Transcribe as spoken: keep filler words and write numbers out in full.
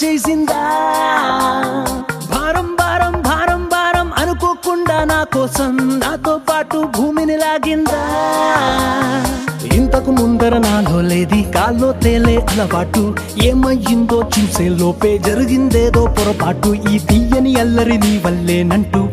చేసిందా భారం భారం భారం భారం అనుకోకుండా నా కోసం నాతో పాటు భూమిని లాగిందా ఇంతకు ముందర నాలో లేది కాల్లో తేలే అలవాటు ఏమయ్యిందో చూసే లోపే జరిగిందేదో పొరపాటు ఈ తీయని అల్లరి నీ వల్లేనంటూ